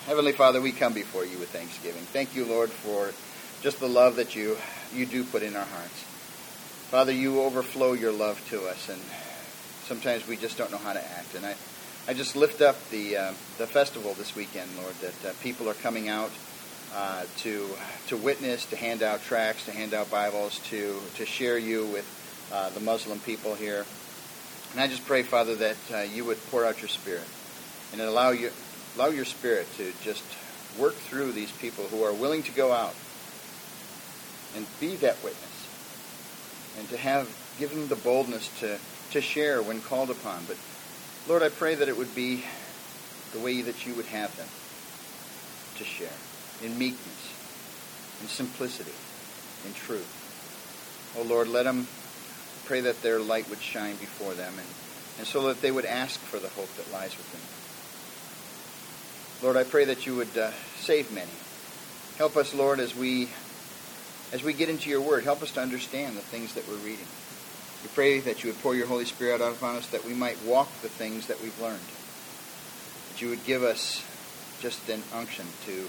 Heavenly Father, we come before you with thanksgiving. Thank you, Lord, for just the love that you do put in our hearts. Father, you overflow your love to us, and sometimes we just don't know how to act. And I just lift up the festival this weekend, Lord, that people are coming out to witness, to hand out tracts, to hand out Bibles, to share you with the Muslim people here. And I just pray, Father, that you would pour out your Spirit and allow your Spirit to just work through these people who are willing to go out and be that witness, and to give them the boldness to share when called upon. But Lord, I pray that it would be the way that you would have them to share, in meekness, in simplicity, in truth. Oh Lord, let them pray that their light would shine before them, and so that they would ask for the hope that lies within them. Lord, I pray that you would save many. Help us, Lord, as we get into your word. Help us to understand the things that we're reading. We pray that you would pour your Holy Spirit out upon us, that we might walk the things that we've learned. That you would give us just an unction to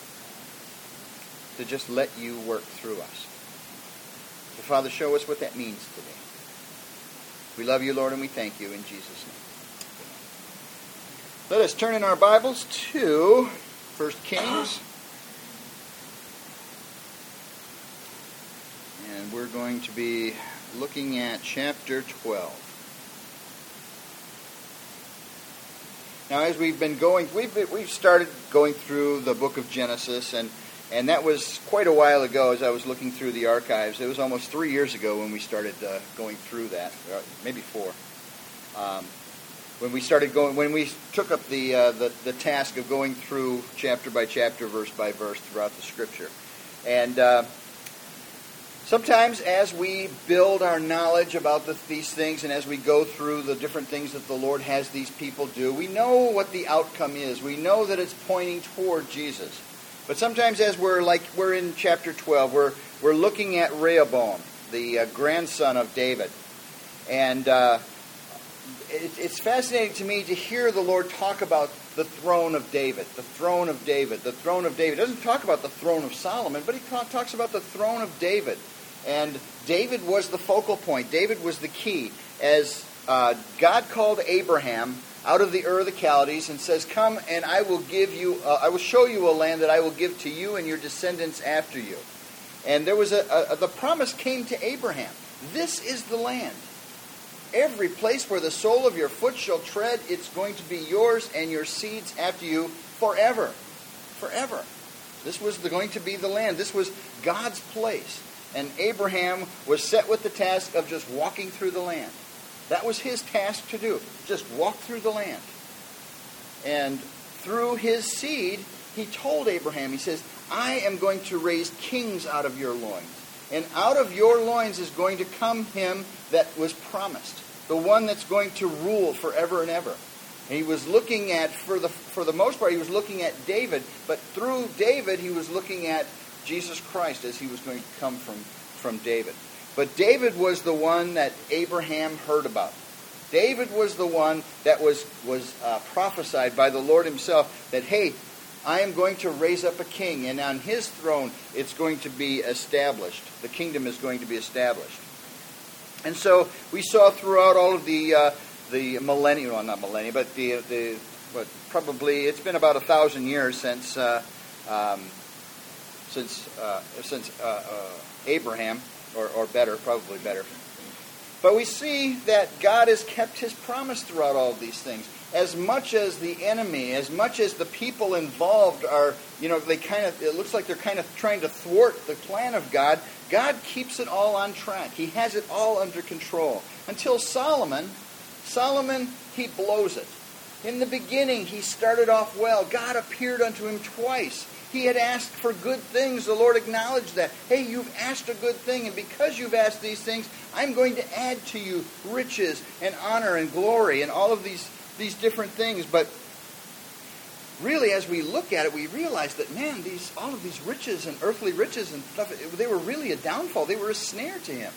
just let you work through us. So, Father, show us what that means today. We love you, Lord, and we thank you in Jesus' name. Let us turn in our Bibles to 1 Kings. And we're going to be looking at chapter 12. Now, as we've been going, we've started going through the book of Genesis, and that was quite a while ago as I was looking through the archives. It was almost 3 years ago when we started going through that, maybe 4. When we took up the task of going through chapter by chapter, verse by verse throughout the Scripture. And sometimes as we build our knowledge about these things, and as we go through the different things that the Lord has these people do, we know what the outcome is. We know that it's pointing toward Jesus. But sometimes as we're in chapter 12, we're looking at Rehoboam, the grandson of David. And it's fascinating to me to hear the Lord talk about the throne of David, the throne of David, the throne of David. He doesn't talk about the throne of Solomon, but he talks about the throne of David. And David was the focal point. David was the key. As God called Abraham out of the Ur of the Chaldees and says, "Come and I will I will show you a land that I will give to you and your descendants after you." And there was the promise came to Abraham. This is the land. Every place where the sole of your foot shall tread, it's going to be yours and your seeds after you forever. Forever. This was going to be the land. This was God's place. And Abraham was set with the task of just walking through the land. That was his task to do. Just walk through the land. And through his seed, he told Abraham, he says, "I am going to raise kings out of your loins. And out of your loins is going to come him that was promised, the one that's going to rule forever and ever." And he was looking at, for the most part, he was looking at David, but through David, he was looking at Jesus Christ as he was going to come from David. But David was the one that Abraham heard about. David was the one that was prophesied by the Lord himself that, hey, I am going to raise up a king, and on his throne it's going to be established. The kingdom is going to be established. And so we saw throughout all of the millennium, well, not millennium, but probably it's been about 1,000 years since Abraham, or better, probably better. But we see that God has kept his promise throughout all of these things. As much as the enemy, as much as the people involved are, it looks like they're kind of trying to thwart the plan of God, God keeps it all on track. He has it all under control. Until Solomon, he blows it. In the beginning, he started off well. God appeared unto him twice. He had asked for good things. The Lord acknowledged that. Hey, you've asked a good thing, and because you've asked these things, I'm going to add to you riches and honor and glory and all of these different things. But really, as we look at it, we realize that, man, all of these riches and earthly riches and stuff, they were really a downfall. They were a snare to him.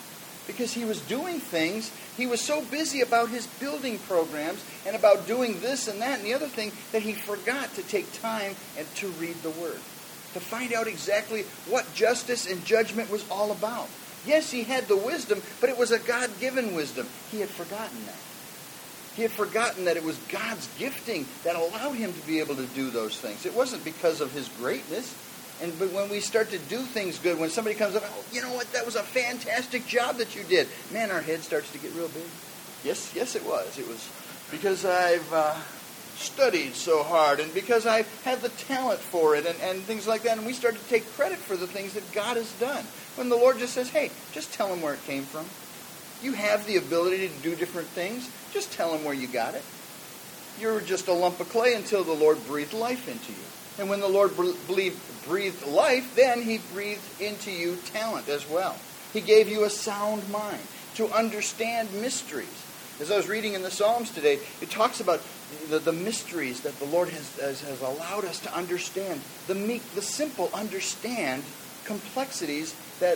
Because he was doing things, he was so busy about his building programs and about doing this and that and the other thing that he forgot to take time and to read the Word, to find out exactly what justice and judgment was all about. Yes, he had the wisdom, but it was a God-given wisdom. He had forgotten that. He had forgotten that it was God's gifting that allowed him to be able to do those things. It wasn't because of his greatness. But when we start to do things good, when somebody comes up, oh, you know what, that was a fantastic job that you did. Man, our head starts to get real big. Yes, it was. It was because I've studied so hard and because I have the talent for it and things like that. And we start to take credit for the things that God has done. When the Lord just says, hey, just tell him where it came from. You have the ability to do different things. Just tell him where you got it. You're just a lump of clay until the Lord breathed life into you. And when the Lord breathed life, then he breathed into you talent as well. He gave you a sound mind to understand mysteries. As I was reading in the Psalms today, it talks about the mysteries that the Lord has allowed us to understand. The meek, the simple understand complexities that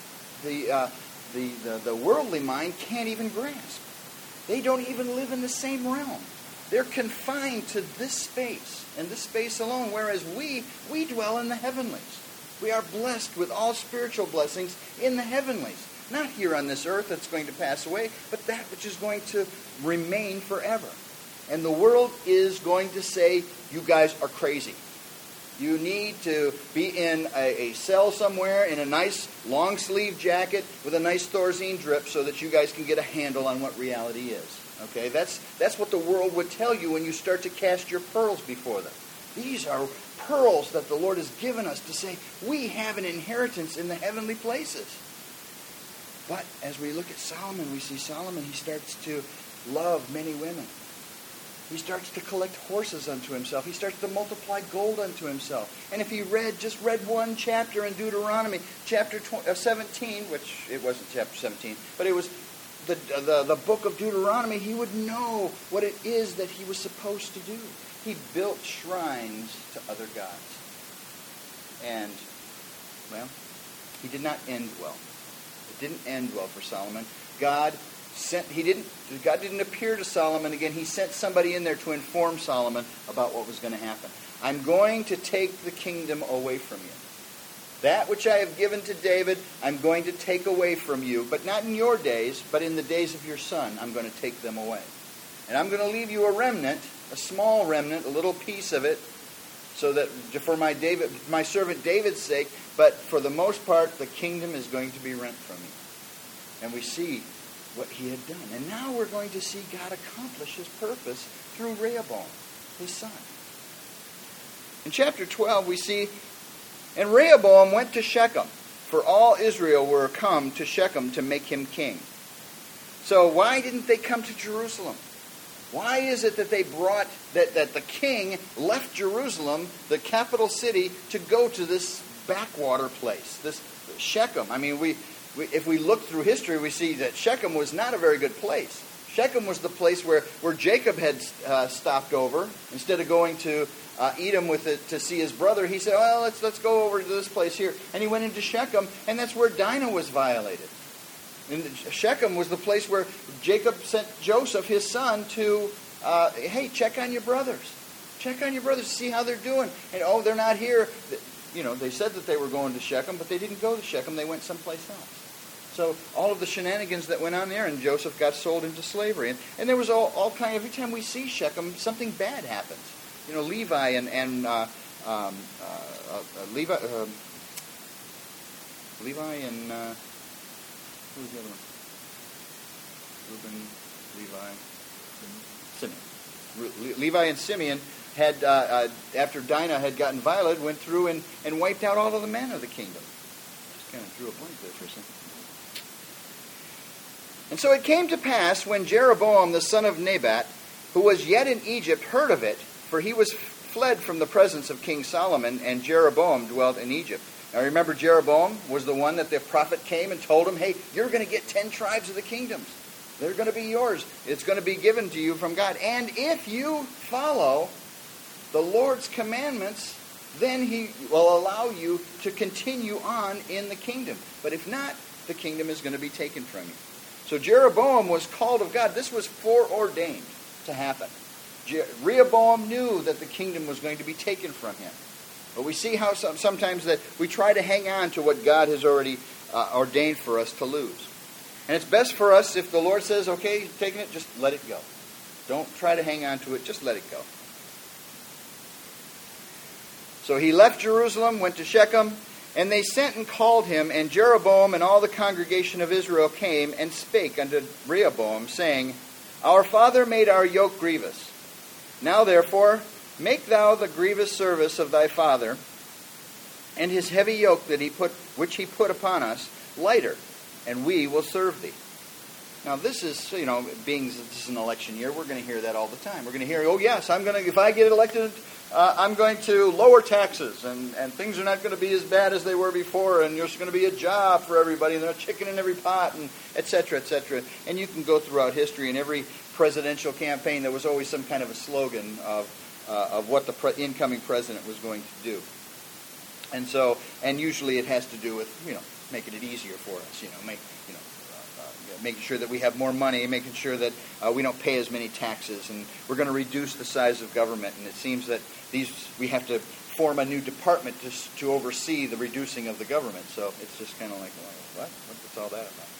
the worldly mind can't even grasp. They don't even live in the same realm. They're confined to this space and this space alone, whereas we dwell in the heavenlies. We are blessed with all spiritual blessings in the heavenlies. Not here on this earth that's going to pass away, but that which is going to remain forever. And the world is going to say, you guys are crazy. You need to be in a cell somewhere in a nice long sleeve jacket with a nice Thorazine drip so that you guys can get a handle on what reality is. Okay, that's what the world would tell you when you start to cast your pearls before them. These are pearls that the Lord has given us to say, we have an inheritance in the heavenly places. But as we look at Solomon, we see Solomon, he starts to love many women. He starts to collect horses unto himself. He starts to multiply gold unto himself. And if he just read one chapter in Deuteronomy, chapter 17, which it wasn't chapter 17, but it was the book of Deuteronomy, he would know what it is that he was supposed to do. He built shrines to other gods. And, well, he did not end well. It didn't end well for Solomon. God didn't appear to Solomon again. He sent somebody in there to inform Solomon about what was going to happen. I'm going to take the kingdom away from you. That which I have given to David, I'm going to take away from you. But not in your days, but in the days of your son, I'm going to take them away. And I'm going to leave you a remnant, a small remnant, a little piece of it, so that for my servant David's sake, but for the most part, the kingdom is going to be rent from you. And we see what he had done. And now we're going to see God accomplish his purpose through Rehoboam, his son. In chapter 12, we see, and Rehoboam went to Shechem, for all Israel were come to Shechem to make him king. So why didn't they come to Jerusalem? Why is it that they brought, that the king left Jerusalem, the capital city, to go to this backwater place, this Shechem? I mean, if we look through history, we see that Shechem was not a very good place. Shechem was the place where Jacob had stopped over. Instead of going to Edom to see his brother, he said, well, let's go over to this place here. And he went into Shechem, and that's where Dinah was violated. And Shechem was the place where Jacob sent Joseph, his son, to, hey, check on your brothers. Check on your brothers, see how they're doing. And, oh, they're not here. You know, they said that they were going to Shechem, but they didn't go to Shechem. They went someplace else. So all of the shenanigans that went on there, and Joseph got sold into slavery. And there was all kind of, every time we see Shechem, something bad happens. You know, Levi and who was the other one? Reuben, Levi, Simeon. Levi and Simeon had, after Dinah had gotten violated, went through and wiped out all of the men of the kingdom. Just kind of drew a blank there for a second. And so it came to pass when Jeroboam the son of Nebat, who was yet in Egypt, heard of it, for he was fled from the presence of King Solomon, and Jeroboam dwelt in Egypt. Now remember, Jeroboam was the one that the prophet came and told him, hey, you're going to get 10 tribes of the kingdoms. They're going to be yours. It's going to be given to you from God. And if you follow the Lord's commandments, then he will allow you to continue on in the kingdom. But if not, the kingdom is going to be taken from you. So Jeroboam was called of God. This was foreordained to happen. Rehoboam knew that the kingdom was going to be taken from him. But we see how sometimes that we try to hang on to what God has already ordained for us to lose. And it's best for us if the Lord says, okay, you're taking it, just let it go. Don't try to hang on to it, just let it go. So he left Jerusalem, went to Shechem, and they sent and called him, and Jeroboam and all the congregation of Israel came and spake unto Rehoboam, saying, Our father made our yoke grievous. Now therefore, make thou the grievous service of thy father, and his heavy yoke which he put upon us, lighter, and we will serve thee. Now this is, being this is an election year, we're going to hear that all the time. We're going to hear, oh yes, if I get elected, I'm going to lower taxes, and things are not going to be as bad as they were before, and there's going to be a job for everybody, and there's chicken in every pot, and et cetera, et cetera. And you can go throughout history, in every presidential campaign, there was always some kind of a slogan of what the incoming president was going to do. And usually it has to do with, making it easier for us, making sure that we have more money, making sure that we don't pay as many taxes, and we're going to reduce the size of government. And it seems that we have to form a new department to oversee the reducing of the government. So it's just kind of like, well, what's all that about?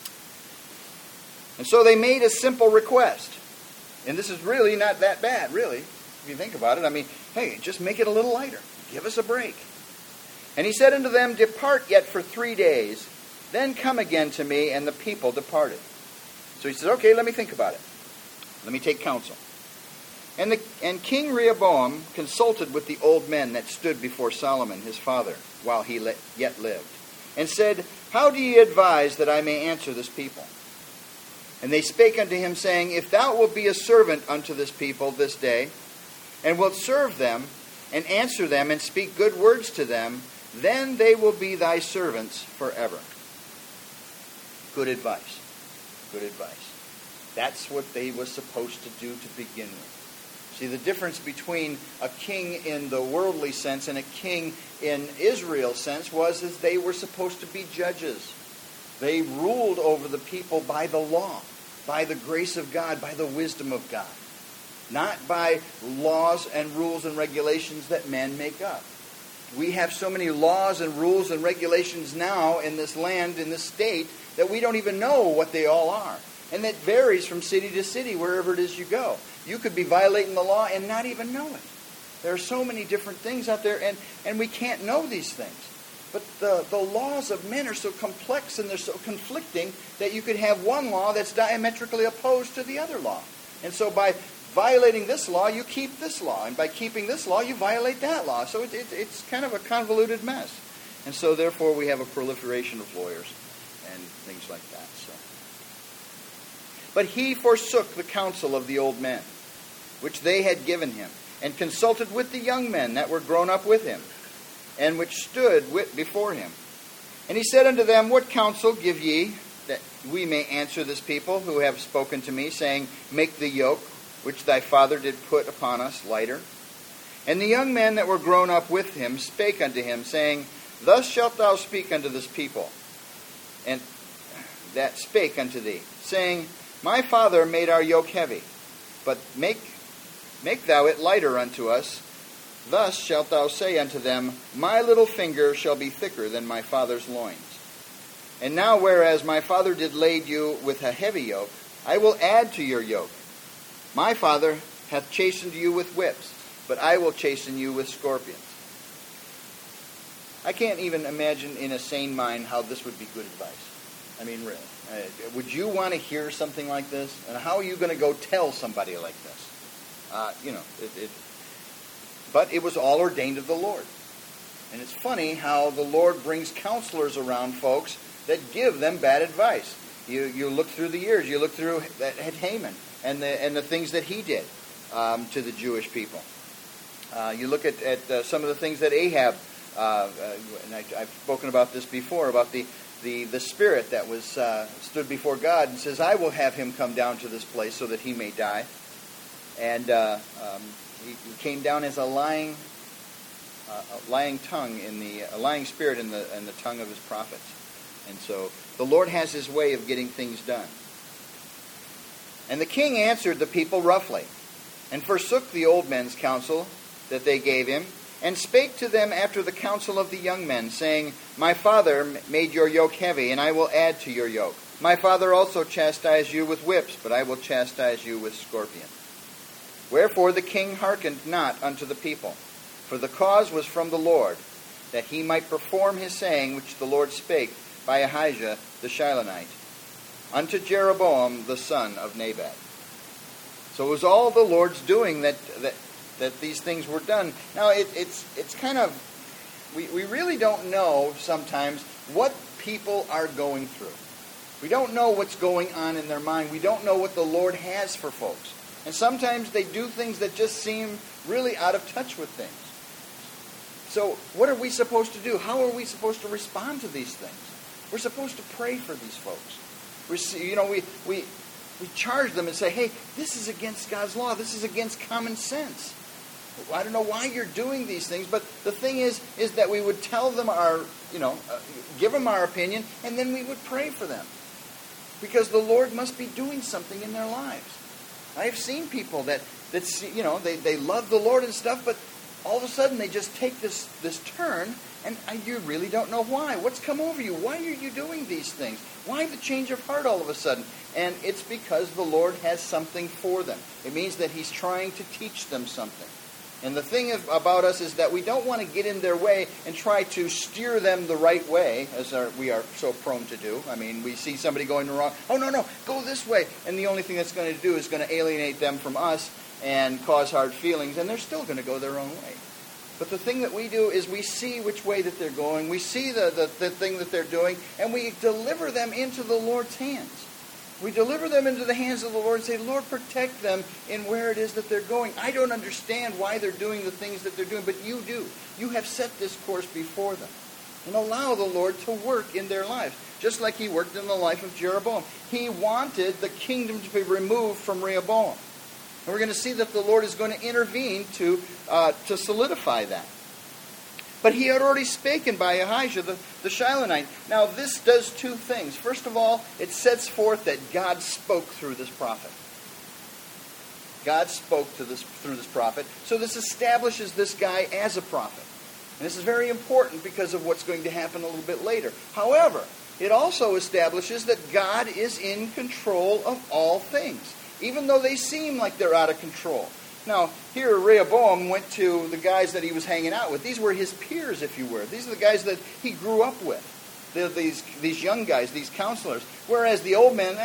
And so they made a simple request. And this is really not that bad, really, if you think about it. I mean, hey, just make it a little lighter. Give us a break. And he said unto them, Depart yet for 3 days, then come again to me. And the people departed. So he says, okay, let me think about it. Let me take counsel. And King Rehoboam consulted with the old men that stood before Solomon his father, while he yet lived, and said, How do ye advise that I may answer this people? And they spake unto him, saying, If thou wilt be a servant unto this people this day, and wilt serve them, and answer them, and speak good words to them, then they will be thy servants forever. Good advice. Good advice. That's what they were supposed to do to begin with. See, the difference between a king in the worldly sense and a king in Israel's sense was they were supposed to be judges. They ruled over the people by the law, by the grace of God, by the wisdom of God. Not by laws and rules and regulations that men make up. We have so many laws and rules and regulations now in this land, in this state, that we don't even know what they all are. And that varies from city to city, wherever it is you go. You could be violating the law and not even know it. There are so many different things out there, and we can't know these things. But the laws of men are so complex and they're so conflicting that you could have one law that's diametrically opposed to the other law. And so by violating this law, you keep this law. And by keeping this law, you violate that law. So it's kind of a convoluted mess. And so therefore we have a proliferation of lawyers and things like that. But he forsook the counsel of the old men, which they had given him, and consulted with the young men that were grown up with him, and which stood before him. And he said unto them, What counsel give ye, that we may answer this people who have spoken to me, saying, Make the yoke which thy father did put upon us lighter? And the young men that were grown up with him spake unto him, saying, Thus shalt thou speak unto this people, and that spake unto thee, saying, My father made our yoke heavy, but make thou it lighter unto us. Thus shalt thou say unto them, My little finger shall be thicker than my father's loins. And now whereas my father did lade you with a heavy yoke, I will add to your yoke. My father hath chastened you with whips, but I will chasten you with scorpions. I can't even imagine in a sane mind how this would be good advice. I mean, really. Would you want to hear something like this? And how are you going to go tell somebody like this? But it was all ordained of the Lord. And it's funny how the Lord brings counselors around folks that give them bad advice. You look through the years. You look through at Haman and the things that he did to the Jewish people. You look at some of the things that Ahab, and I've spoken about this before, about the spirit that was stood before God and says, I will have him come down to this place so that he may die. And he came down as a lying tongue a lying spirit in the tongue of his prophets. And so the Lord has his way of getting things done. And the king answered the people roughly, and forsook the old men's counsel that they gave him, and spake to them after the counsel of the young men, saying, My father made your yoke heavy, and I will add to your yoke. My father also chastised you with whips, but I will chastise you with scorpions. Wherefore the king hearkened not unto the people, for the cause was from the Lord, that he might perform his saying which the Lord spake by Ahijah the Shilonite, unto Jeroboam the son of Nebat. So it was all the Lord's doing that these things were done. Now it's kind of, we really don't know sometimes what people are going through. We don't know what's going on in their mind. We don't know what the Lord has for folks. And sometimes they do things that just seem really out of touch with things. So what are we supposed to do? How are we supposed to respond to these things? We're supposed to pray for these folks. We charge them and say, hey, this is against God's law. This is against common sense. I don't know why you're doing these things, but the thing is that we would tell them give them our opinion, and then we would pray for them. Because the Lord must be doing something in their lives. I have seen people that they love the Lord and stuff, but all of a sudden they just take this turn, and you really don't know why. What's come over you? Why are you doing these things? Why the change of heart all of a sudden? And it's because the Lord has something for them. It means that He's trying to teach them something. And the thing about us is that we don't want to get in their way and try to steer them the right way, as we are so prone to do. I mean, we see somebody going the wrong, oh, no, go this way. And the only thing that's going to do is going to alienate them from us and cause hard feelings, and they're still going to go their own way. But the thing that we do is we see which way that they're going, we see the thing that they're doing, and we deliver them into the Lord's hands. We deliver them into the hands of the Lord and say, Lord, protect them in where it is that they're going. I don't understand why they're doing the things that they're doing, but you do. You have set this course before them. And allow the Lord to work in their lives, just like He worked in the life of Jeroboam. He wanted the kingdom to be removed from Rehoboam. And we're going to see that the Lord is going to intervene to solidify that. But He had already spoken by Ahijah the Shilonite. Now this does two things. First of all, it sets forth that God spoke through this prophet. God spoke through this prophet. So this establishes this guy as a prophet. And this is very important because of what's going to happen a little bit later. However, it also establishes that God is in control of all things, even though they seem like they're out of control. Now, here Rehoboam went to the guys that he was hanging out with. These were his peers, if you were. These are the guys that he grew up with. These young guys, these counselors. Whereas the old men,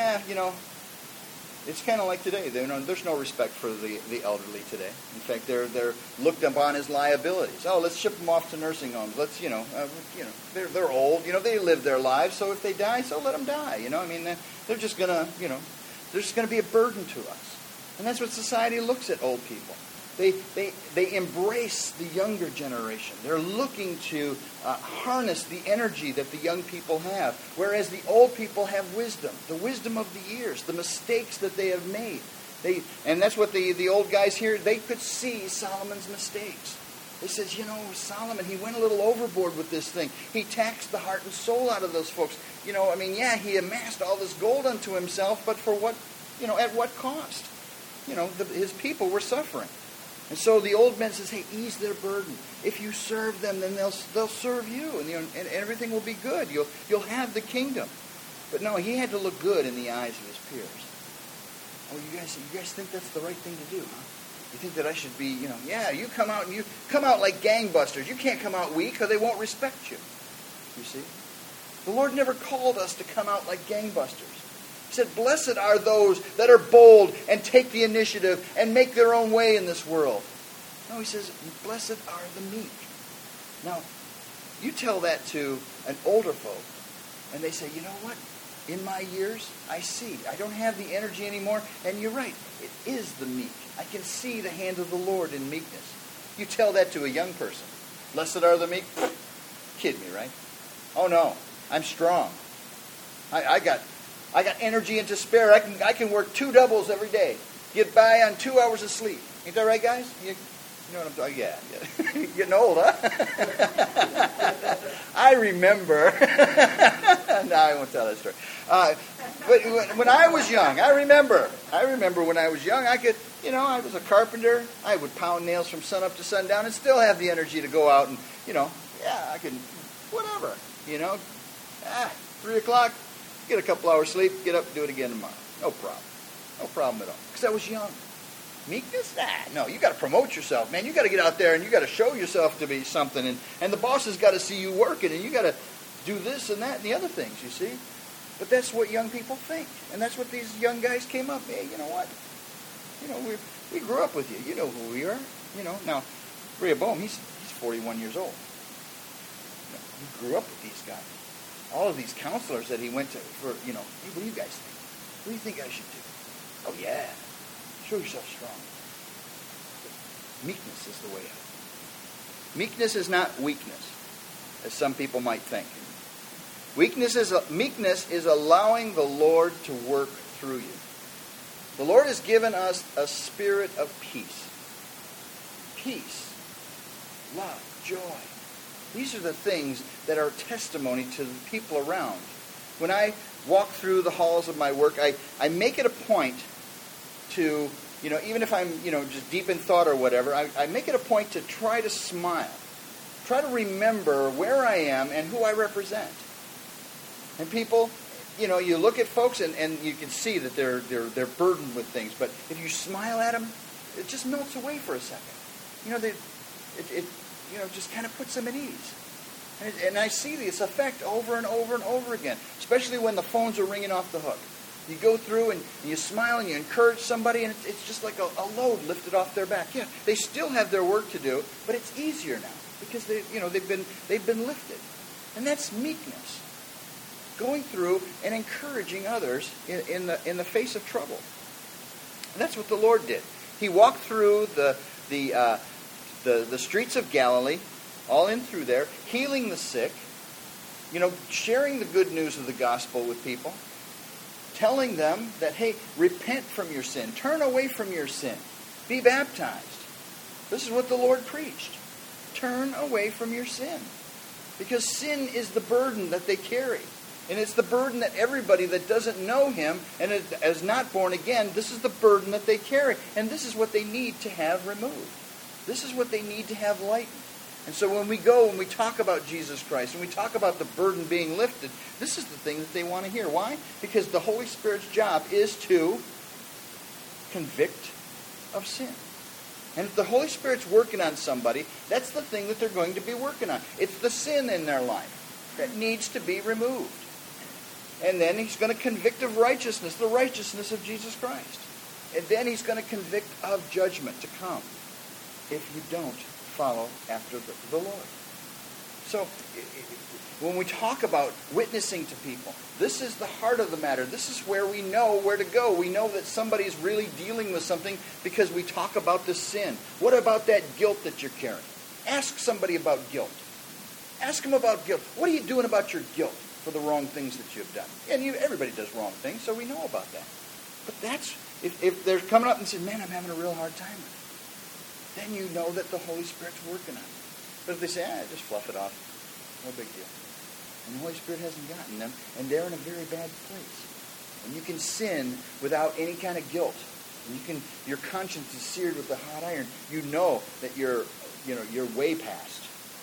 it's kind of like today. There's no respect for the elderly today. In fact, they're looked upon as liabilities. Oh, let's ship them off to nursing homes. Let's, they're old. They live their lives. So if they die, so let them die. They're just gonna, they're just gonna be a burden to us. And that's what society looks at old people. They embrace the younger generation. They're looking to harness the energy that the young people have, whereas the old people have wisdom, the wisdom of the years, the mistakes that they have made. And that's what the old guys here, they could see Solomon's mistakes. They says, Solomon, he went a little overboard with this thing. He taxed the heart and soul out of those folks. He amassed all this gold unto himself, but for what, at what cost? His people were suffering. And so the old men says, hey, ease their burden. If you serve them, then they'll serve you, and everything will be good. You'll have the kingdom. But no, he had to look good in the eyes of his peers. Oh, you guys think that's the right thing to do, huh? You think that I should be, you come out like gangbusters. You can't come out weak because they won't respect you. You see? The Lord never called us to come out like gangbusters. He said, blessed are those that are bold and take the initiative and make their own way in this world. No, he says, blessed are the meek. Now, you tell that to an older folk, and they say, you know what? In my years, I see. I don't have the energy anymore, and you're right. It is the meek. I can see the hand of the Lord in meekness. You tell that to a young person. Blessed are the meek. Kid me, right? Oh, no. I'm strong. I got energy and to spare. I can work 2 doubles every day. Get by on 2 hours of sleep. Ain't that right, guys? You know what I'm talking about? Yeah. Getting old, huh? I remember. No, I won't tell that story. But when I was young, I remember when I was young, I was a carpenter. I would pound nails from sun up to sundown and still have the energy to go out and, I can, whatever, 3 o'clock, get a couple hours sleep, get up and do it again tomorrow. No problem. No problem at all. Because I was young. Meekness? No, you got to promote yourself, man. You got to get out there and you got to show yourself to be something. And the boss has got to see you working, and you got to do this and that and the other things, you see. But that's what young people think. And that's what these young guys came up. Hey, you know what? We grew up with you. You know who we are. Now, Rehoboam, he's 41 years old. He grew up with these guys. All of these counselors that he went to for, hey, what do you guys think? What do you think I should do? Oh, yeah. Show yourself strong. Meekness is the way out. Meekness is not weakness, as some people might think. Meekness is allowing the Lord to work through you. The Lord has given us a spirit of peace. Peace, love, joy. These are the things that are testimony to the people around. When I walk through the halls of my work, I make it a point to, even if I'm, just deep in thought or whatever, I make it a point to try to smile. Try to remember where I am and who I represent. And people, you look at folks and you can see that they're burdened with things. But if you smile at them, it just melts away for a second. It just kind of puts them at ease. And I see this effect over and over and over again, especially when the phones are ringing off the hook. You go through and you smile and you encourage somebody, and it's just like a load lifted off their back. Yeah, they still have their work to do, but it's easier now because they've been lifted, and that's meekness. Going through and encouraging others in the face of trouble. And that's what the Lord did. He walked through the streets of Galilee, all in through there, healing the sick, sharing the good news of the gospel with people, telling them that, hey, repent from your sin, turn away from your sin, be baptized. This is what the Lord preached. Turn away from your sin. Because sin is the burden that they carry. And it's the burden that everybody that doesn't know Him and is not born again, this is the burden that they carry. And this is what they need to have removed. This is what they need to have lightened. And so when we talk about Jesus Christ, and we talk about the burden being lifted, this is the thing that they want to hear. Why? Because the Holy Spirit's job is to convict of sin. And if the Holy Spirit's working on somebody, that's the thing that they're going to be working on. It's the sin in their life that needs to be removed. And then He's going to convict of righteousness, the righteousness of Jesus Christ. And then He's going to convict of judgment to come if you don't follow after the Lord. So when we talk about witnessing to people, this is the heart of the matter. This is where we know where to go. We know that somebody's really dealing with something because we talk about this sin. What about that guilt that you're carrying? Ask somebody about guilt. Ask them about guilt. What are you doing about your guilt for the wrong things that you've done? And everybody does wrong things, so we know about that. But that's, if they're coming up and saying, man, I'm having a real hard time with it, then you know that the Holy Spirit's working on it. But if they say, just fluff it off, no big deal. And the Holy Spirit hasn't gotten them, and they're in a very bad place. And you can sin without any kind of guilt. And your conscience is seared with the hot iron. You know that you're way past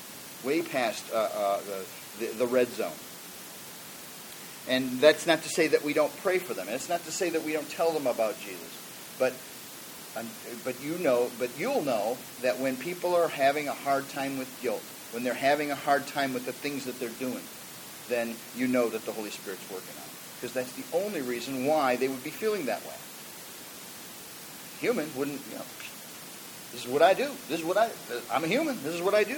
the red zone. And that's not to say that we don't pray for them. And it's not to say that we don't tell them about Jesus. But you'll know that when people are having a hard time with guilt, when they're having a hard time with the things that they're doing, then you know that the Holy Spirit's working on it. Because that's the only reason why they would be feeling that way. Human wouldn't, this is what I do. I'm a human. This is what I do.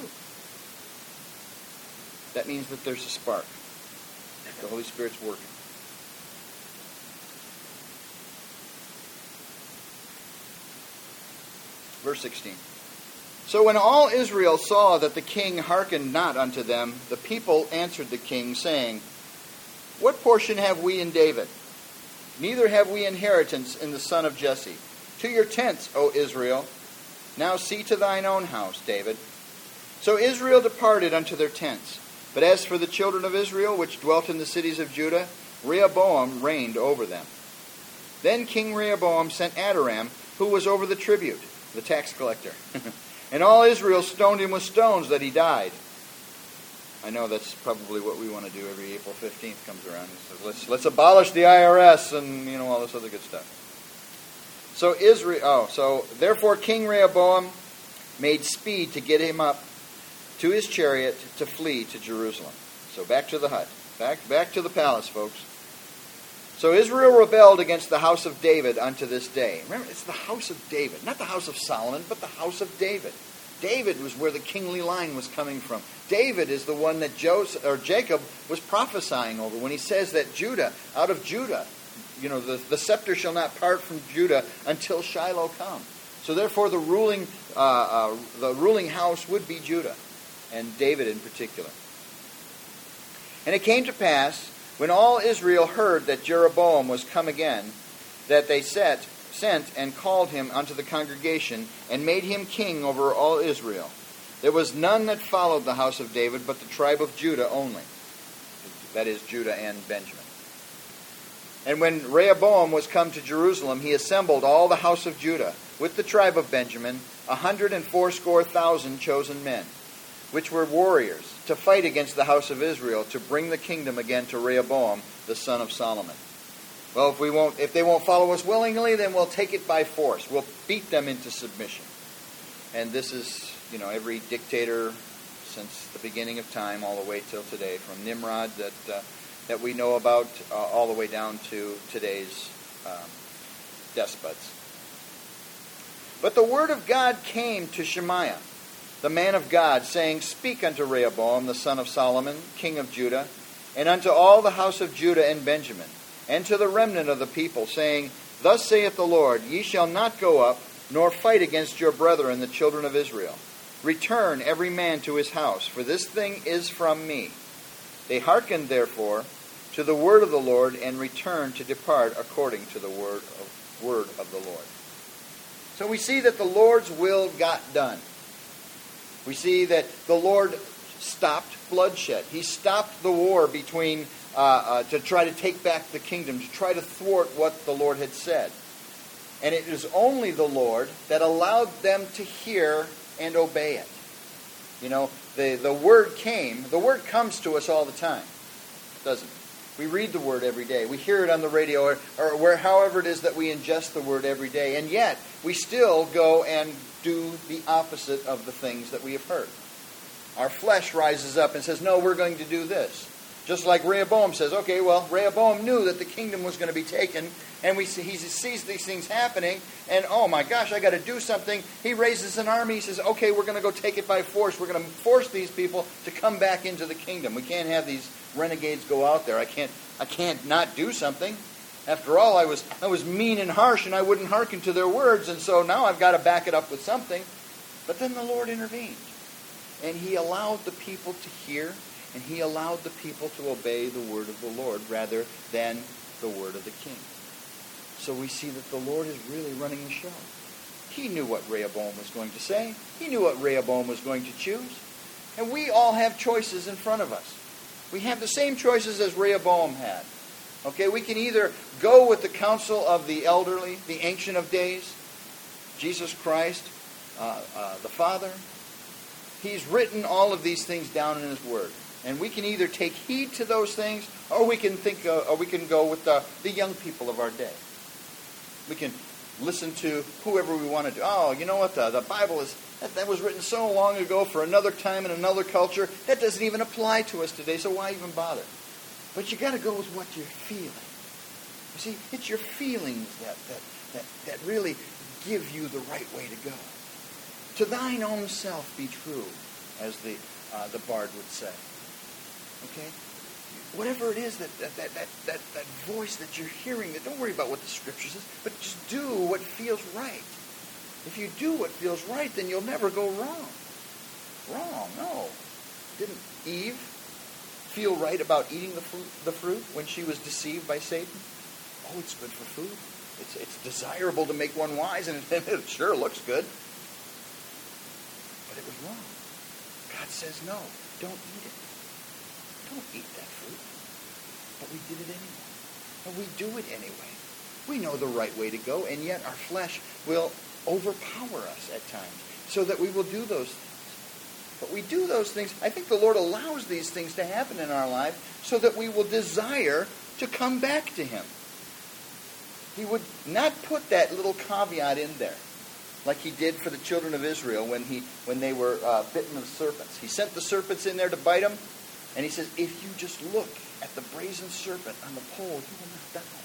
That means that there's a spark. The Holy Spirit's working. Verse 16. So when all Israel saw that the king hearkened not unto them, the people answered the king, saying, What portion have we in David? Neither have we inheritance in the son of Jesse. To your tents, O Israel. Now see to thine own house, David. So Israel departed unto their tents. But as for the children of Israel, which dwelt in the cities of Judah, Rehoboam reigned over them. Then King Rehoboam sent Adoram, who was over the tribute, the tax collector. And all Israel stoned him with stones that he died. I know that's probably what we want to do every April 15th comes around. He says, let's abolish the IRS and all this other good stuff. So therefore King Rehoboam made speed to get him up to his chariot to flee to Jerusalem. So back to the hut. Back to the palace, folks. So Israel rebelled against the house of David unto this day. Remember, it's the house of David. Not the house of Solomon, but the house of David. David was where the kingly line was coming from. David is the one that Jacob was prophesying over when he says that out of Judah, the scepter shall not part from Judah until Shiloh come. So therefore the ruling house would be Judah, and David in particular. And it came to pass, when all Israel heard that Jeroboam was come again, that they sent and called him unto the congregation, and made him king over all Israel. There was none that followed the house of David, but the tribe of Judah only. That is, Judah and Benjamin. And when Rehoboam was come to Jerusalem, he assembled all the house of Judah, with the tribe of Benjamin, 180,000 chosen men, which were warriors, to fight against the house of Israel, to bring the kingdom again to Rehoboam, the son of Solomon. Well, if they won't follow us willingly, then we'll take it by force. We'll beat them into submission. And this is, every dictator since the beginning of time, all the way till today, from Nimrod that we know about, all the way down to today's despots. But the word of God came to Shemaiah, the man of God, saying, Speak unto Rehoboam, the son of Solomon, king of Judah, and unto all the house of Judah and Benjamin, and to the remnant of the people, saying, Thus saith the Lord, Ye shall not go up, nor fight against your brethren, the children of Israel. Return every man to his house, for this thing is from me. They hearkened therefore to the word of the Lord, and returned to depart according to the word of the Lord. So we see that the Lord's will got done. We see that the Lord stopped bloodshed. He stopped the war between to try to take back the kingdom, to try to thwart what the Lord had said. And it is only the Lord that allowed them to hear and obey it. The word came. The word comes to us all the time, doesn't it? We read the word every day. We hear it on the radio or however it is that we ingest the word every day. And yet, we still go and do the opposite of the things that we have heard. Our flesh rises up and says, no, we're going to do this. Just like Rehoboam says, okay, well, Rehoboam knew that the kingdom was going to be taken, and he sees these things happening, and oh my gosh, I got to do something. He raises an army. He says, okay, we're going to go take it by force. We're going to force these people to come back into the kingdom. We can't have these renegades go out there. I can't not do something. After all, I was mean and harsh, and I wouldn't hearken to their words, and so now I've got to back it up with something. But then the Lord intervened, and He allowed the people to hear, and He allowed the people to obey the word of the Lord rather than the word of the king. So we see that the Lord is really running the show. He knew what Rehoboam was going to say. He knew what Rehoboam was going to choose. And we all have choices in front of us. We have the same choices as Rehoboam had. Okay, we can either go with the counsel of the elderly, the Ancient of Days, Jesus Christ, the Father. He's written all of these things down in His Word. And we can either take heed to those things, or we can go with the young people of our day. We can listen to whoever we want to do. Oh, you know what? The Bible that was written so long ago for another time and another culture. That doesn't even apply to us today, so why even bother? But you got to go with what you're feeling. You see, it's your feelings that really give you the right way to go. To thine own self be true, as the bard would say. Okay? Whatever it is that voice that you're hearing, don't worry about what the Scripture says, but just do what feels right. If you do what feels right, then you'll never go wrong. Wrong, no. Didn't Eve feel right about eating the fruit when she was deceived by Satan? Oh, it's good for food. It's desirable to make one wise, and it sure looks good. But it was wrong. God says no, don't eat it. don't eat that fruit. But we did it anyway. And we do it anyway. We know the right way to go, and yet our flesh will overpower us at times so that we will do those things. But we do those things. I think the Lord allows these things to happen in our life so that we will desire to come back to Him. He would not put that little caveat in there like He did for the children of Israel when they were bitten of serpents. He sent the serpents in there to bite them, and He says, if you just look at the brazen serpent on the pole, you will not die.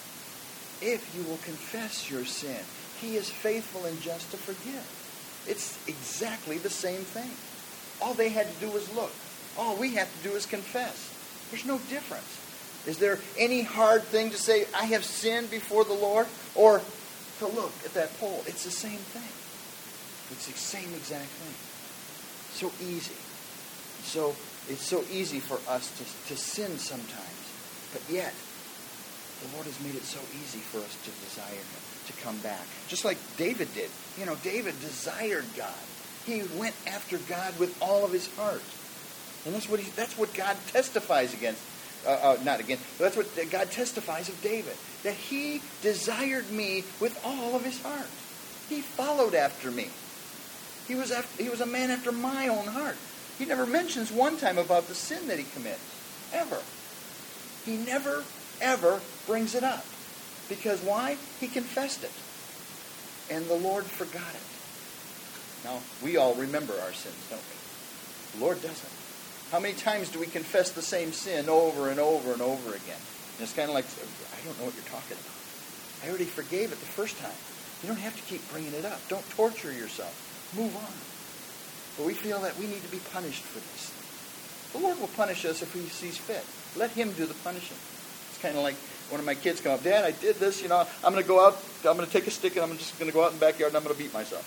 If you will confess your sin, He is faithful and just to forgive. It's exactly the same thing. All they had to do was look. All we have to do is confess. There's no difference. Is there any hard thing to say, I have sinned before the Lord? Or to look at that pole? It's the same thing. It's the same exact thing. So easy. So it's so easy for us to sin sometimes. But yet, the Lord has made it so easy for us to desire Him, to come back. Just like David did. David desired God. He went after God with all of his heart. And that's what God testifies against. That's what God testifies of David. That he desired me with all of his heart. He followed after me. He was a man after my own heart. He never mentions one time about the sin that he commits. Ever. He never, ever brings it up. Because why? He confessed it. And the Lord forgot it. Now, we all remember our sins, don't we? The Lord doesn't. How many times do we confess the same sin over and over and over again? And it's kind of like, I don't know what you're talking about. I already forgave it the first time. You don't have to keep bringing it up. Don't torture yourself. Move on. But we feel that we need to be punished for this. The Lord will punish us if He sees fit. Let Him do the punishing. It's kind of like one of my kids come up, Dad, I did this, I'm going to go out, I'm going to take a stick and I'm just going to go out in the backyard and I'm going to beat myself.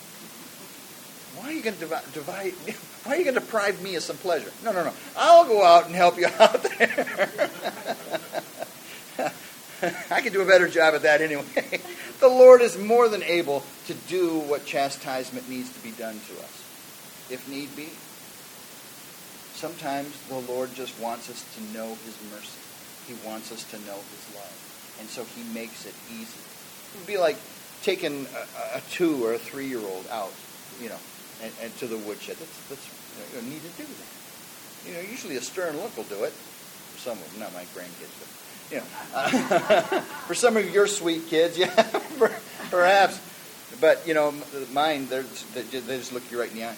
Why are you going to deprive me of some pleasure? No. I'll go out and help you out there. I can do a better job at that anyway. The Lord is more than able to do what chastisement needs to be done to us, if need be. Sometimes the Lord just wants us to know His mercy. He wants us to know His love. And so He makes it easy. It would be like taking a 2 or a 3-year-old out, and to the woodshed. You need to do that. Usually a stern look will do it. For some of them, not my grandkids, but for some of your sweet kids, yeah, perhaps. But mine, they just look you right in the eye.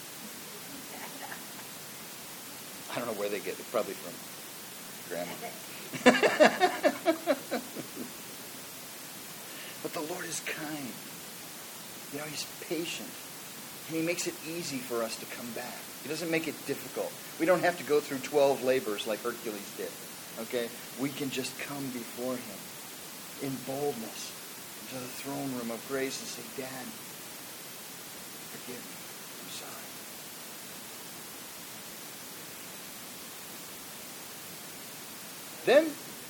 I don't know where they get it. Probably from grandma. But the Lord is kind. He's patient. And He makes it easy for us to come back. He doesn't make it difficult. We don't have to go through 12 labors like Hercules did. Okay? We can just come before Him in boldness into the throne room of grace and say, Dad, forgive me. I'm sorry. Then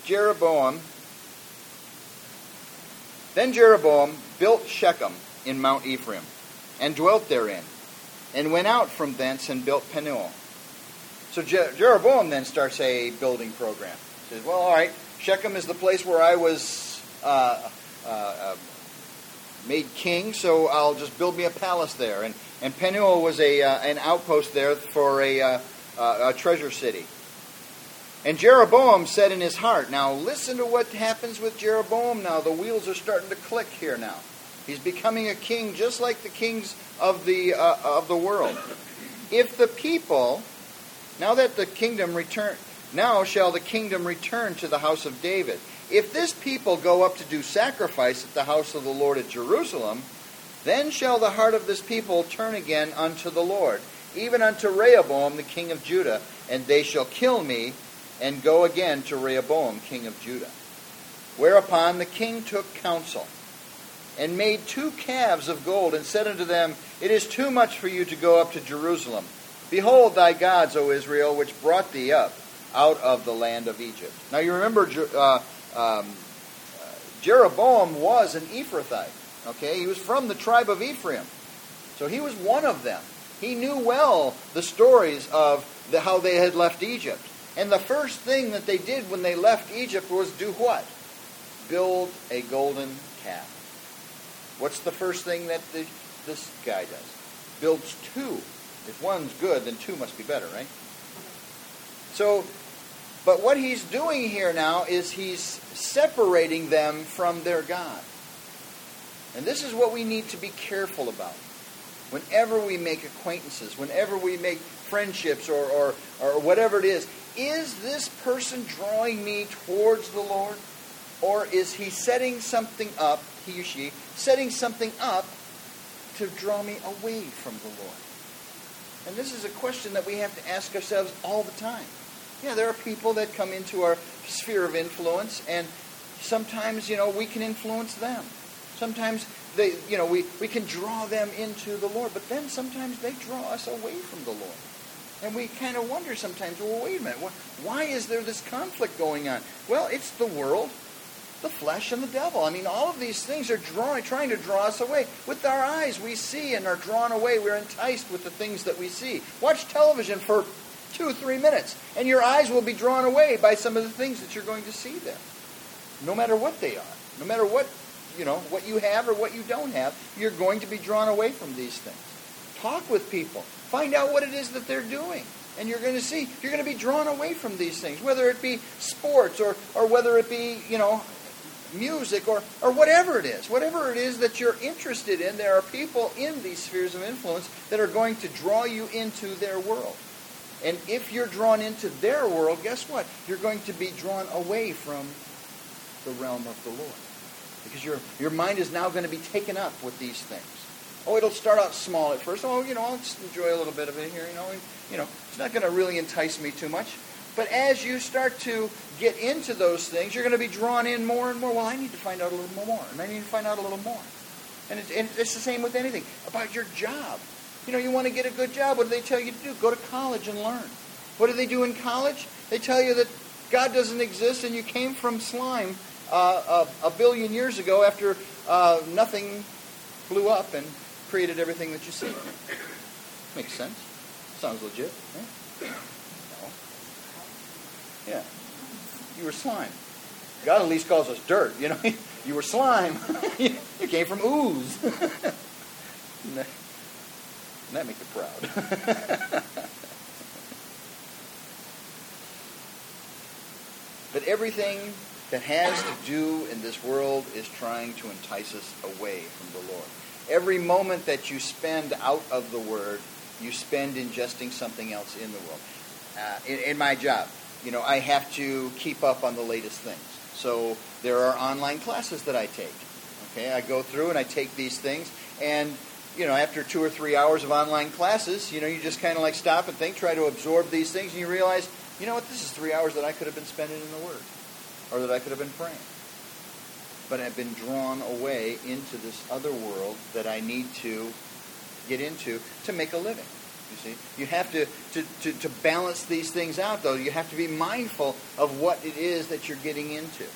Jeroboam built Shechem in Mount Ephraim, and dwelt therein, and went out from thence and built Penuel. So Jeroboam then starts a building program. He says, well, all right, Shechem is the place where I was made king, so I'll just build me a palace there. And Penuel was an outpost there for a treasure city. And Jeroboam said in his heart, now listen to what happens with Jeroboam now. The wheels are starting to click here now. He's becoming a king just like the kings of the world. If the people, now shall the kingdom return to the house of David. If this people go up to do sacrifice at the house of the Lord at Jerusalem, then shall the heart of this people turn again unto the Lord, even unto Rehoboam the king of Judah, and they shall kill me, and go again to Rehoboam king of Judah. Whereupon the king took counsel, and made 2 calves of gold, and said unto them, it is too much for you to go up to Jerusalem. Behold thy gods, O Israel, which brought thee up out of the land of Egypt. Now you remember Jeroboam was an Ephrathite. Okay, he was from the tribe of Ephraim. So he was one of them. He knew well the stories of how they had left Egypt. And the first thing that they did when they left Egypt was do what? Build a golden calf. What's the first thing that this guy does? Builds two. If one's good, then two must be better, right? So, but what he's doing here now is he's separating them from their God. And this is what we need to be careful about. Whenever we make acquaintances, whenever we make friendships or whatever it is this person drawing me towards the Lord? Or is he setting something up, he or she, setting something up to draw me away from the Lord? And this is a question that we have to ask ourselves all the time. Yeah, there are people that come into our sphere of influence, and sometimes, we can influence them. Sometimes we can draw them into the Lord, but then sometimes they draw us away from the Lord. And we kind of wonder sometimes, well, wait a minute, why is there this conflict going on? Well, it's the world, the flesh, and the devil. I mean, all of these things are trying to draw us away. With our eyes, we see and are drawn away. We're enticed with the things that we see. Watch television for 2 or 3 minutes, and your eyes will be drawn away by some of the things that you're going to see there. No matter what they are, no matter what you have or what you don't have, you're going to be drawn away from these things. Talk with people. Find out what it is that they're doing. And you're going to see, you're going to be drawn away from these things, whether it be sports or whether it be, music or whatever it is. Whatever it is that you're interested in, there are people in these spheres of influence that are going to draw you into their world. And if you're drawn into their world, guess what? You're going to be drawn away from the realm of the Lord. Because your mind is now going to be taken up with these things. Oh, it'll start out small at first. Oh, I'll just enjoy a little bit of it here. It's not going to really entice me too much. But as you start to get into those things, you're going to be drawn in more and more. Well, I need to find out a little more, and I need to find out a little more. And it's the same with anything. About your job. You want to get a good job. What do they tell you to do? Go to college and learn. What do they do in college? They tell you that God doesn't exist and you came from slime a billion years ago after nothing blew up and created everything that you see. Makes sense. Sounds legit. Right? No. Yeah. You were slime. God at least calls us dirt. You were slime. You came from ooze. That makes you proud. But everything that has to do in this world is trying to entice us away from the Lord. Every moment that you spend out of the Word, you spend ingesting something else in the world. In my job, I have to keep up on the latest things. So there are online classes that I take. Okay, I go through and I take these things, and after 2 or 3 hours of online classes, you just kind of stop and think, try to absorb these things, and you realize, this is 3 hours that I could have been spending in the Word, or that I could have been praying. But I've been drawn away into this other world that I need to get into to make a living. You see, you have to balance these things out, though. You have to be mindful of what it is that you're getting into.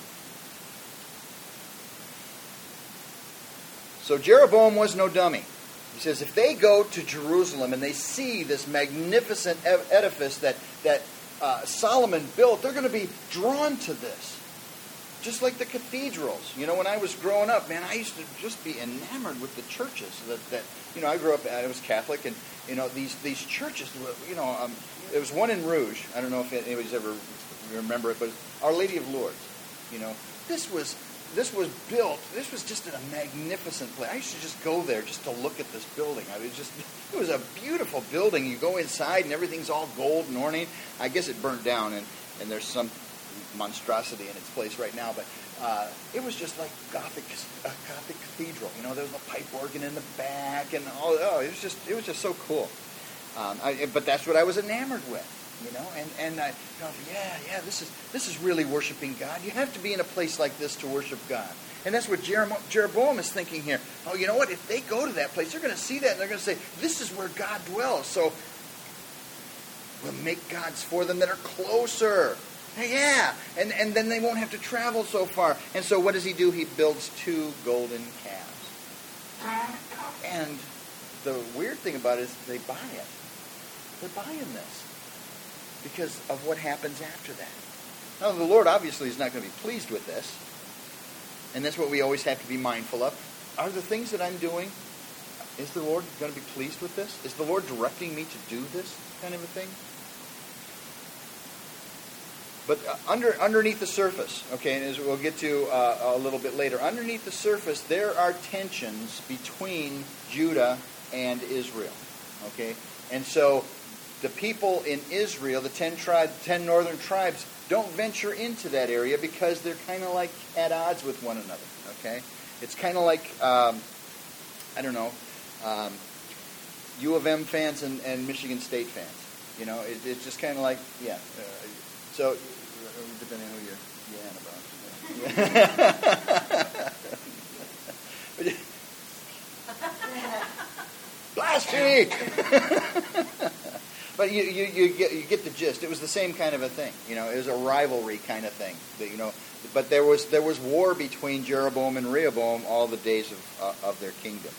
So Jeroboam was no dummy. He says, if they go to Jerusalem and they see this magnificent edifice that Solomon built, they're going to be drawn to this. Just like the cathedrals. When I was growing up, man, I used to just be enamored with the churches. That I grew up, I was Catholic, and these churches. There was one in Rouge. I don't know if anybody's ever remember it, but Our Lady of Lourdes. This was built. This was just in a magnificent place. I used to just go there just to look at this building. It was a beautiful building. You go inside and everything's all gold and ornate. I guess it burnt down and there's some monstrosity in its place right now, but it was just like a Gothic cathedral. There was a pipe organ in the back, and it was just so cool. But that's what I was enamored with, and I thought, yeah, this is really worshiping God. You have to be in a place like this to worship God, and that's what Jeroboam is thinking here. Oh, you know what? If they go to that place, they're going to see that, and they're going to say, this is where God dwells. So we'll make gods for them that are closer. Yeah, and then they won't have to travel so far. And so what does he do? He builds 2 golden calves. And the weird thing about it is they buy it. They're buying this. because of what happens after that. Now, the Lord obviously is not going to be pleased with this. And that's what we always have to be mindful of. Are the things that I'm doing, is the Lord going to be pleased with this? Is the Lord directing me to do this kind of a thing? But underneath the surface, okay, and as we'll get to a little bit later, underneath the surface there are tensions between Judah and Israel, okay? And so the people in Israel, the 10 northern tribes, don't venture into that area because they're kind of like at odds with one another, okay? It's kind of like, U of M fans and Michigan State fans. You know, it's just kind of like, yeah. So, depending on who you're about. Blasphemy! But you get the gist. It was the same kind of a thing. You know, it was a rivalry kind of thing. You know, but there was war between Jeroboam and Rehoboam all the days of their kingdom.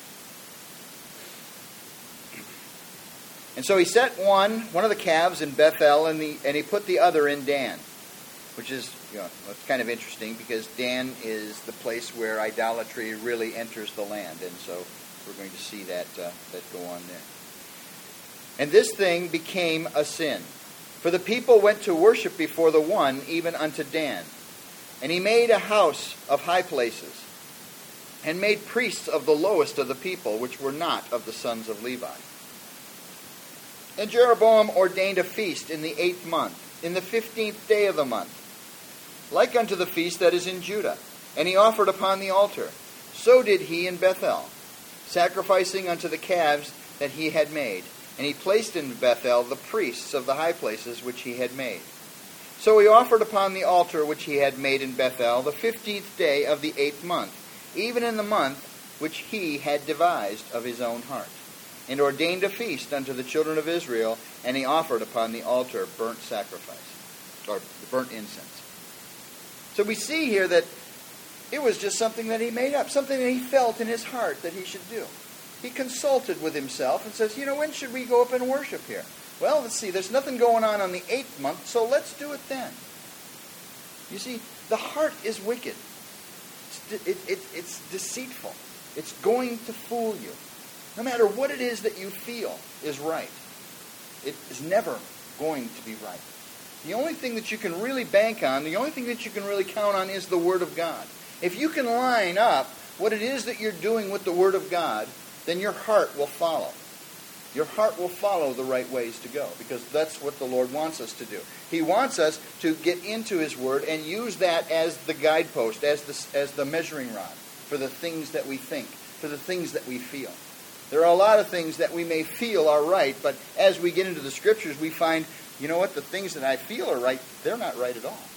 And so he set one of the calves in Bethel, and he put the other in Dan, which is, it's kind of interesting because Dan is the place where idolatry really enters the land, and so we're going to see that go on there. And this thing became a sin, for the people went to worship before the one, even unto Dan. And he made a house of high places, and made priests of the lowest of the people, which were not of the sons of Levi. And Jeroboam ordained a feast in the 8th month, in the 15th day of the month, like unto the feast that is in Judah. And he offered upon the altar. So did he in Bethel, sacrificing unto the calves that he had made. And he placed in Bethel the priests of the high places which he had made. So he offered upon the altar which he had made in Bethel the 15th day of the 8th month, even in the month which he had devised of his own heart, and ordained a feast unto the children of Israel, and he offered upon the altar burnt sacrifice, or burnt incense. So we see here that it was just something that he made up, something that he felt in his heart that he should do. He consulted with himself and says, when should we go up and worship here? Well, let's see, there's nothing going on the 8th month, so let's do it then. You see, the heart is wicked. It's deceitful. It's going to fool you. No matter what it is that you feel is right, it is never going to be right. The only thing that you can really bank on, the only thing that you can really count on is the Word of God. If you can line up what it is that you're doing with the Word of God, then your heart will follow. Your heart will follow the right ways to go, because that's what the Lord wants us to do. He wants us to get into His Word and use that as the guidepost, as the measuring rod for the things that we think, for the things that we feel. There are a lot of things that we may feel are right, but as we get into the Scriptures, we find, the things that I feel are right, they're not right at all.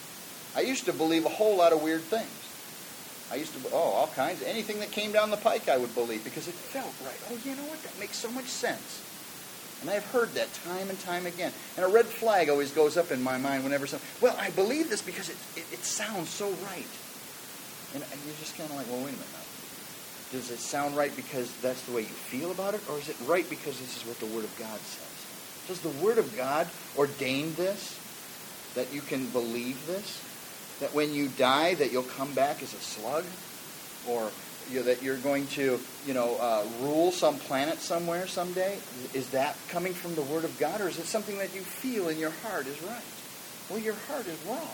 I used to believe a whole lot of weird things. I used to, all kinds. Anything that came down the pike I would believe because it felt right. Oh, you know what? That makes so much sense. And I've heard that time and time again. And a red flag always goes up in my mind whenever I believe this because it sounds so right. And you're just kind of like, well, wait a minute now. Does it sound right because that's the way you feel about it? Or is it right because this is what the Word of God says? Does the Word of God ordain this? That you can believe this? That when you die, that you'll come back as a slug? Or that you're going to, rule some planet somewhere someday? Is that coming from the Word of God? Or is it something that you feel in your heart is right? Well, your heart is wrong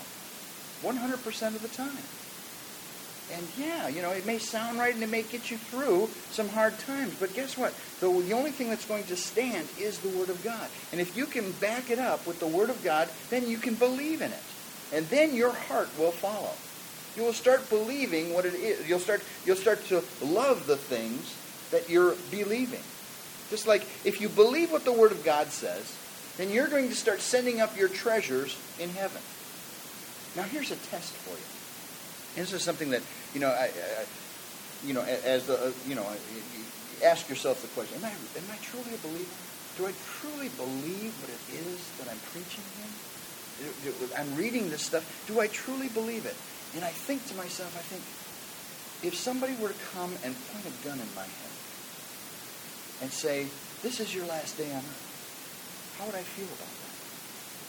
100% of the time. And it may sound right and it may get you through some hard times. But guess what? The only thing that's going to stand is the Word of God. And if you can back it up with the Word of God, then you can believe in it. And then your heart will follow. You will start believing what it is. You'll start to love the things that you're believing. Just like if you believe what the Word of God says, then you're going to start sending up your treasures in heaven. Now here's a test for you. And this is something that, ask yourself the question, am I truly a believer? Do I truly believe what it is that I'm preaching here? I'm reading this stuff. Do I truly believe it? And I think to myself, if somebody were to come and point a gun in my head and say, this is your last day on earth, how would I feel about that?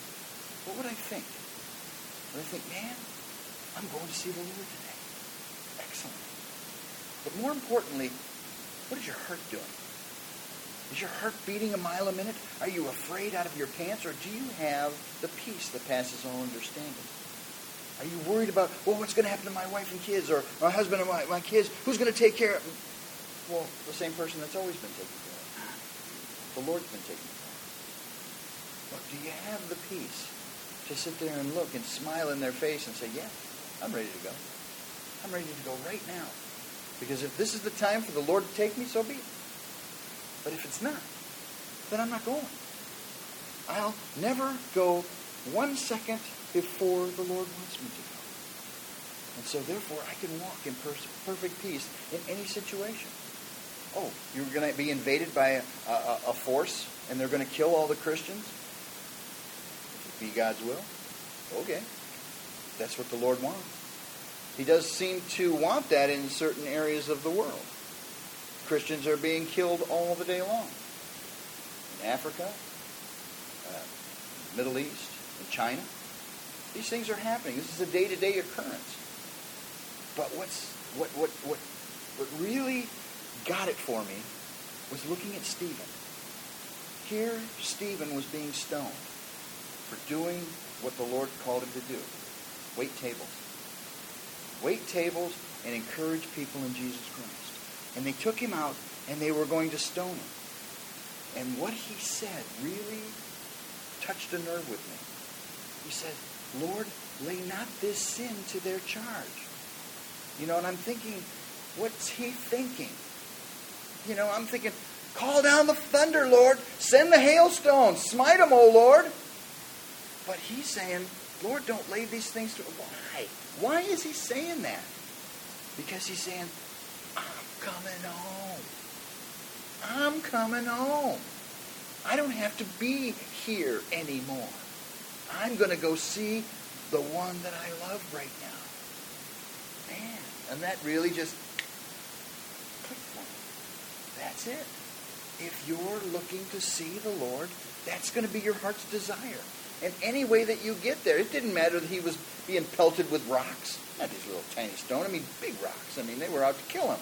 what would I think? Would I think, man, I'm going to see the Lord today. Excellent. But more importantly, what is your heart doing? Is your heart beating a mile a minute? Are you afraid out of your pants? Or do you have the peace that passes all understanding? Are you worried about, well, what's going to happen to my wife and kids? Or my husband and my kids? Who's going to take care of them? Well, the same person that's always been taken care of. The Lord's been taken care of. Look, do you have the peace to sit there and look and smile in their face and say, yeah, I'm ready to go. I'm ready to go right now. Because if this is the time for the Lord to take me, so be it. But if it's not, then I'm not going. I'll never go 1 second before the Lord wants me to go. And so therefore I can walk in perfect peace in any situation. Oh, you're going to be invaded by a force and they're going to kill all the Christians? If it be God's will? Okay. That's what the Lord wants. He does seem to want that in certain areas of the world. Christians are being killed all the day long. In Africa, Middle East, in China. These things are happening. This is a day-to-day occurrence. But what really got it for me was looking at Stephen. Here, Stephen was being stoned for doing what the Lord called him to do. Wait tables. Wait tables and encourage people in Jesus Christ. And they took him out, and they were going to stone him. And what he said really touched a nerve with me. He said, Lord, lay not this sin to their charge. You know, and I'm thinking, what's he thinking? You know, I'm thinking, call down the thunder, Lord. Send the hailstones. Smite them, O Lord. But he's saying, Lord, don't lay these things to... Why? Why is he saying that? Because he's saying, I'm coming home. I'm coming home. I don't have to be here anymore. I'm going to go see the one that I love right now. Man, and that really just clicked for me. That's it. If you're looking to see the Lord, that's going to be your heart's desire. And any way that you get there, it didn't matter that he was being pelted with rocks. Not these little tiny stones. I mean, big rocks. I mean, they were out to kill him.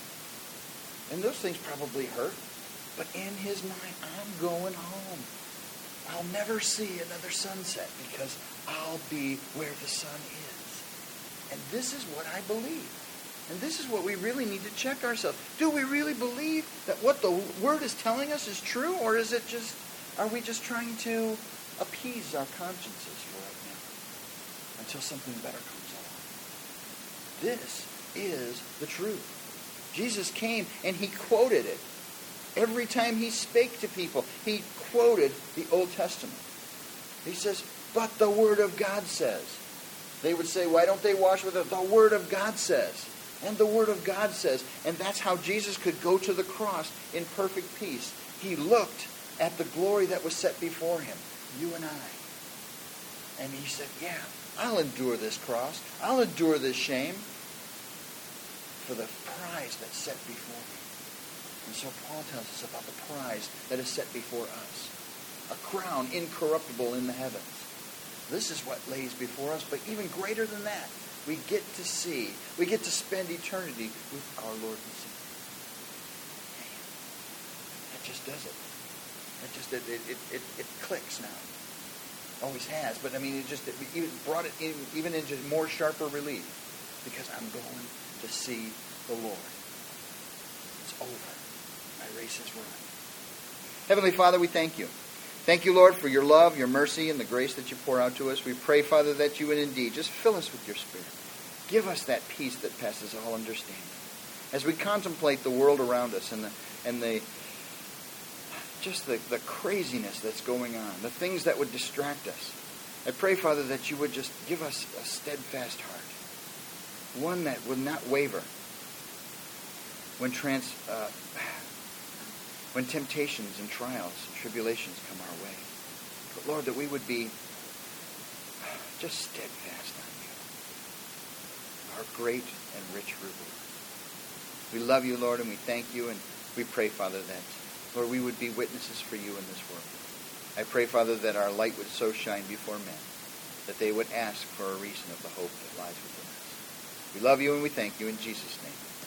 And those things probably hurt. But in his mind, I'm going home. I'll never see another sunset because I'll be where the sun is. And this is what I believe. And this is what we really need to check ourselves. Do we really believe that what the Word is telling us is true? Or is it just, are we just trying to appease our consciences for right now until something better comes along? This is the truth. Jesus came and he quoted it. Every time he spake to people, he quoted the Old Testament. He says, but the Word of God says. They would say, why don't they wash with it? The Word of God says. And the Word of God says. And that's how Jesus could go to the cross in perfect peace. He looked at the glory that was set before him, you and I. And he said, yeah, I'll endure this cross. I'll endure this shame for the prize that's set before me. And so Paul tells us about the prize that is set before us. A crown incorruptible in the heavens. This is what lays before us, but even greater than that, we get to see, we get to spend eternity with our Lord and Savior. Man, that just does it. That just it clicks now. Always has, but I mean, it even brought it in, even into more sharper relief, because I'm going to see the Lord. It's over. My race is run. Heavenly Father, we thank you. Thank you, Lord, for your love, your mercy, and the grace that you pour out to us. We pray, Father, that you would indeed just fill us with your Spirit. Give us that peace that passes all understanding. As we contemplate the world around us and the craziness that's going on, the things that would distract us, I pray, Father, that you would just give us a steadfast heart, one that will not waver when temptations and trials and tribulations come our way. But Lord, that we would be just steadfast on you, our great and rich reward. We love you, Lord, and we thank you, and we pray, Father, that, Lord, we would be witnesses for you in this world. I pray, Father, that our light would so shine before men that they would ask for a reason of the hope that lies within us. We love you and we thank you in Jesus' name.